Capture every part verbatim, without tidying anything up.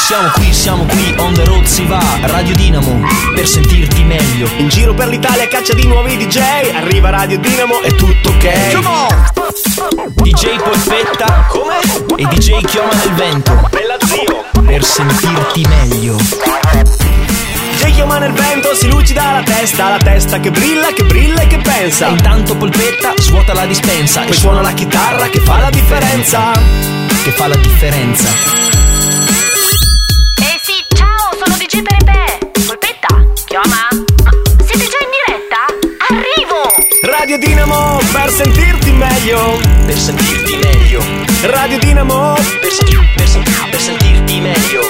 Siamo qui, siamo qui, on the road si va. Radio Dinamo, per sentirti meglio. In giro per l'Italia caccia di nuovi D J. Arriva Radio Dinamo e tutto ok. Come on! D J Polpetta. Come? E D J Chioma nel vento. Bella zio. Per sentirti meglio. D J Chioma nel vento, si lucida la testa. La testa che brilla, che brilla e che pensa. E intanto Polpetta svuota la dispensa. Poi suona la chitarra che fa la differenza. Che fa la differenza. D J Pepe, Polpetta, Chioma, ma siete già in diretta? Arrivo! Radio Dinamo, per sentirti meglio. Per sentirti meglio. Radio Dinamo, per, sen- per, sen- per sentirti meglio.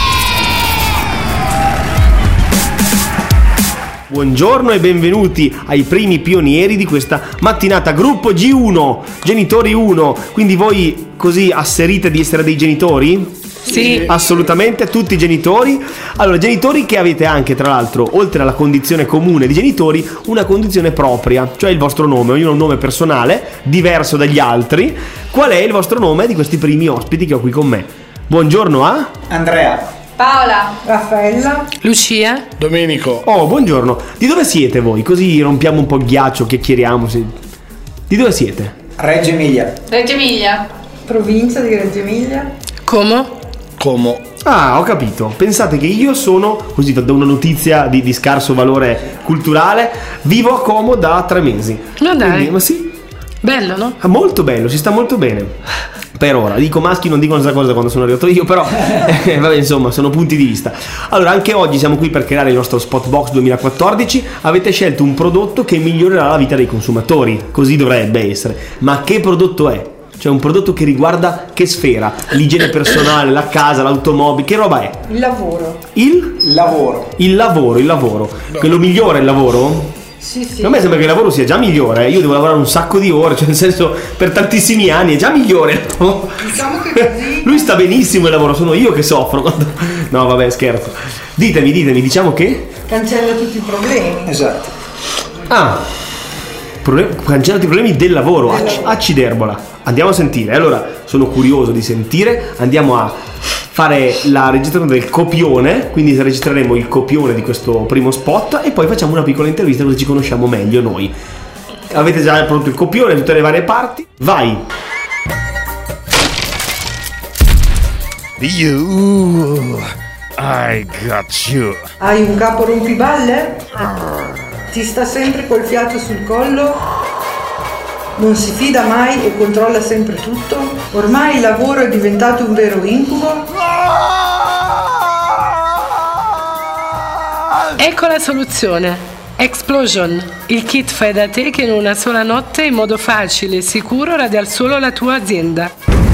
Buongiorno e benvenuti ai primi pionieri di questa mattinata. Gruppo G uno, Genitori uno. Quindi voi così asserite di essere dei genitori? Sì. Assolutamente, tutti i genitori. Allora, genitori che avete anche, tra l'altro, oltre alla condizione comune di genitori, una condizione propria, cioè il vostro nome. Ognuno ha un nome personale, diverso dagli altri. Qual è il vostro nome di questi primi ospiti che ho qui con me? Buongiorno a... Andrea, Paola, Raffaella, Lucia, Domenico. Oh, buongiorno. Di dove siete voi? Così rompiamo un po' il ghiaccio, chiacchieriamo. Di dove siete? Reggio Emilia. Reggio Emilia, provincia di Reggio Emilia. Como? Como. Ah, ho capito. Pensate che io sono, così da una notizia di, di scarso valore culturale, vivo a Como da tre mesi. Ma dai. Quindi, ma sì. Bello, no? Ah, molto bello, si sta molto bene. Per ora, dico maschi, non dico questa cosa quando sono arrivato io, però eh, vabbè, insomma, sono punti di vista. Allora, anche oggi siamo qui per creare il nostro Spotbox duemilaquattordici. Avete scelto un prodotto che migliorerà la vita dei consumatori, così dovrebbe essere. Ma che prodotto è? Cioè un prodotto che riguarda che sfera? L'igiene personale, la casa, l'automobile, che roba è? Il lavoro. Il? Lavoro. Il lavoro, il lavoro. Quello migliore è il lavoro? Sì, sì. A me sembra che il lavoro sia già migliore. Io devo lavorare un sacco di ore, cioè nel senso per tantissimi anni è già migliore. Diciamo che così. Lui sta benissimo il lavoro, sono io che soffro. No, vabbè, scherzo. Ditemi, ditemi, diciamo che? Cancella tutti i problemi. Esatto. Ah, problem- cancella tutti i problemi del lavoro. Acc- acciderbola. Andiamo a sentire. Allora, sono curioso di sentire. Andiamo a fare la registrazione del copione. Quindi registreremo il copione di questo primo spot e poi facciamo una piccola intervista così ci conosciamo meglio noi. Avete già pronto il copione, tutte le varie parti. Vai. You, I got you. Hai un capo rompiballe? Ti sta sempre col fiato sul collo? Non si fida mai e controlla sempre tutto? Ormai il lavoro è diventato un vero incubo? Ecco la soluzione. Explosion, il kit fai da te che in una sola notte in modo facile e sicuro radia al suolo la tua azienda.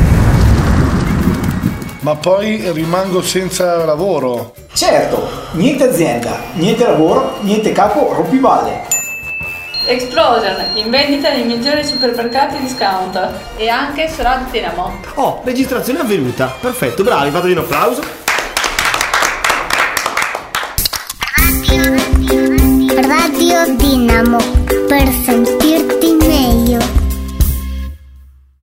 Ma poi rimango senza lavoro. Certo, niente azienda, niente lavoro, niente capo rompiballe. Explosion, in vendita nei migliori supermercati discount e anche su Radio Dinamo. Oh, registrazione avvenuta. Perfetto, bravi, fatevi un applauso. Radio Dinamo, per sentire